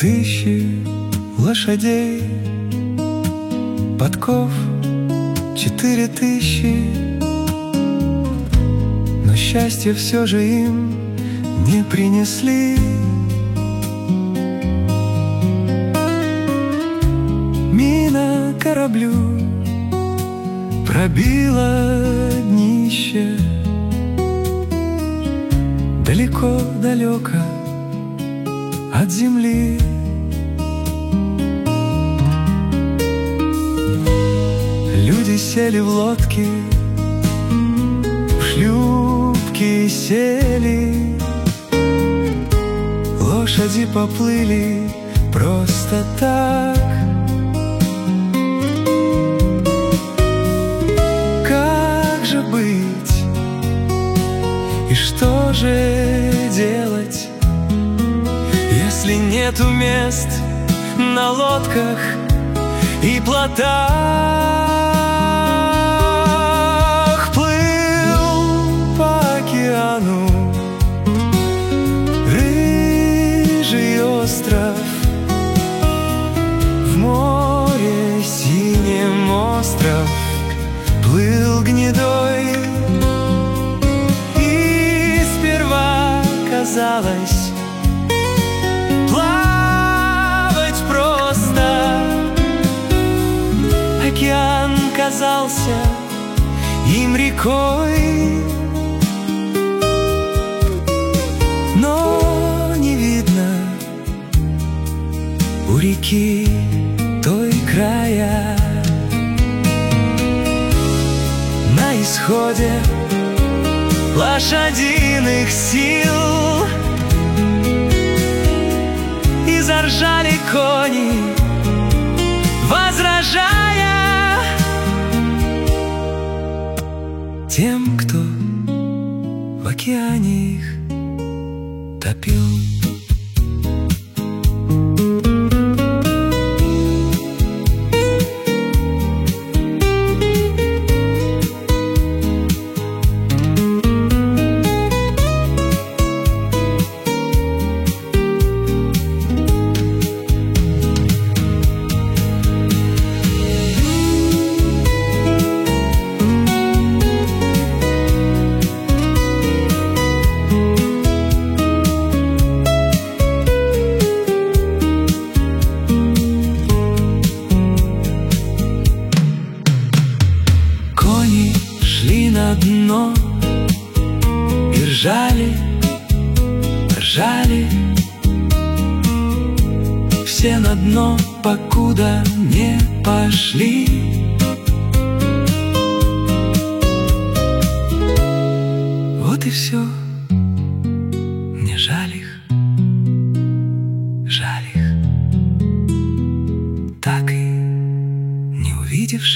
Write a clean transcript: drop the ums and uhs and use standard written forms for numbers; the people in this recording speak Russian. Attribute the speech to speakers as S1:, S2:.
S1: 1000 лошадей, подков 4000, но счастье все же им не принесли. Мина кораблю пробила днище, далеко-далеко от земли. Люди сели в лодки, в шлюпки сели, лошади поплыли просто так. Как же быть и что же делать, если нету мест на лодках и плотах? Плыл по океану рыжий остров, в море синем остров плыл гнедой. И сперва казалось, плавать просто, океан казался им рекой, но не видно у реки той края. На исходе лошадиных сил и заржали кони, возражая тем, кто в океане их топил. На дно и ржали, ржали, все на дно, покуда не пошли. Вот и все, мне жаль их, так и не увидевши